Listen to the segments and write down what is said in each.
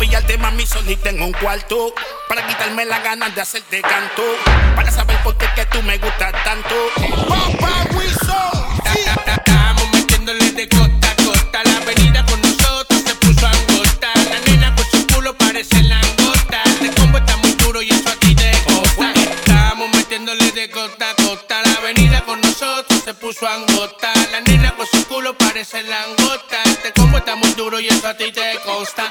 pillarte, mami, solita en un cuarto. Para quitarme las ganas de hacerte canto. Para saber por qué que tú me gustas tanto. Papá Wilson. Estamos metiéndole de costa a costa. La avenida con nosotros se puso angosta. La nena con su culo parece langosta. El combo está muy duro y eso a ti te gusta. Estamos metiéndole de costa a costa. La avenida con nosotros se puso angosta. La nena con su culo parece langosta. Este combo está muy duro y eso a ti te consta.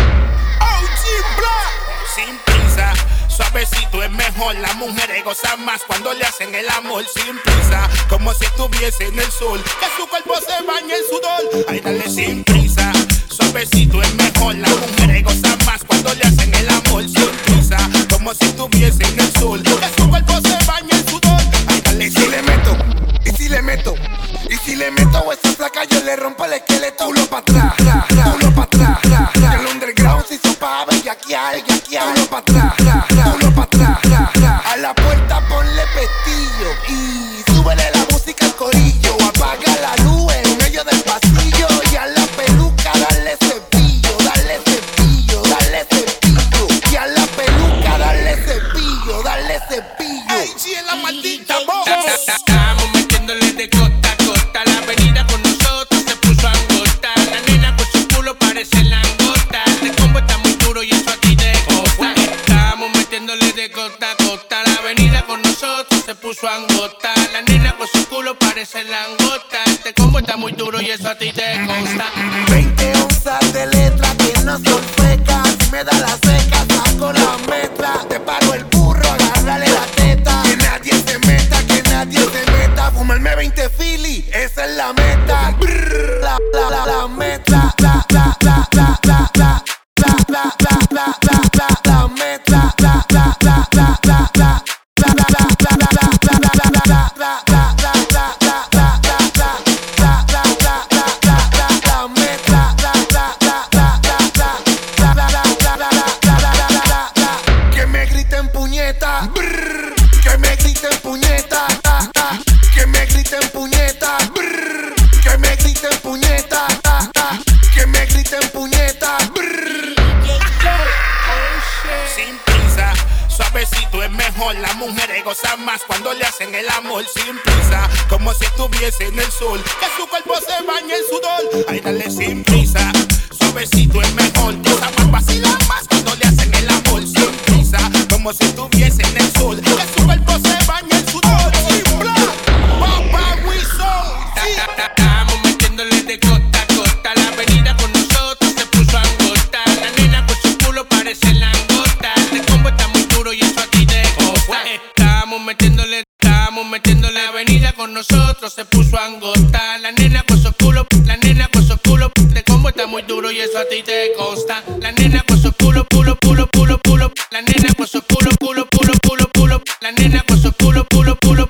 Sin prisa, suavecito es mejor. Las mujeres gozan más cuando le hacen el amor sin prisa, como si estuviese en el sol, que su cuerpo se baña en sudor. Ay, dale sin prisa, suavecito es mejor. Las mujeres gozan más cuando le hacen el amor sin prisa, como si estuviese en el sol, que su cuerpo se baña en sudor. Ay, dale. Y si le meto, y si le meto, y si le meto esa placa, yo le rompo el esqueleto. Culo pa' atrás, culo pa' atrás. Que el underground se hizo pa' bellaquear. Culo pa' atrás, culo pa' atrás. A la puerta ponle pestillo y súbele la música al corillo. Apaga la luz en medio del pasillo y a la peluca dale cepillo, dale cepillo, dale cepillo. Y a la peluca dale cepillo, dale cepillo. Ay, sí, en la maldita voz. Estamos metiéndole de costa a costa. La avenida con nosotros se puso angosta. La nena con su culo parece langosta. El combo está muy duro y eso a ti te gusta. Estamos metiéndole de costa a costa. La avenida con nosotros se puso angosta. La nena con su culo parece langosta. Este combo está muy duro y eso a ti te consta. 20 onzas de letra que no son fecas. Si me da la seca, saco la metra. Te paro el burro, agárrale la teta. Que nadie se meta, que nadie se meta. Fumarme 20 Philly, esa es la meta. Brrr, la meta. La meta. Que me griten puñeta, brrr, que me griten puñeta, que me griten puñeta, brrr, que me griten puñeta, que me griten puñeta, brrr. Sin prisa, suavecito es mejor. Las mujeres gozan más cuando le hacen el amor sin prisa, como si estuviese en el sol, que su cuerpo se baña en sudor. Ay, dale sin prisa, suavecito es mejor. Gozan más, vacilan más cuando le hacen el amor sin prisa, como si estuviese en el sol, que su cuerpo se baña en sudor. Papá Wilson. Estamos metiéndole de costa a costa. La avenida con nosotros se puso angosta. La nena con su culo parece langosta. El combo está muy duro y eso a ti te gusta. Estamos metiéndole. La avenida con nosotros se puso angosta. La nena con su culo. El combo está muy duro y eso a ti te consta. La nena con su culo. La nena con su culo. La nena con su culo.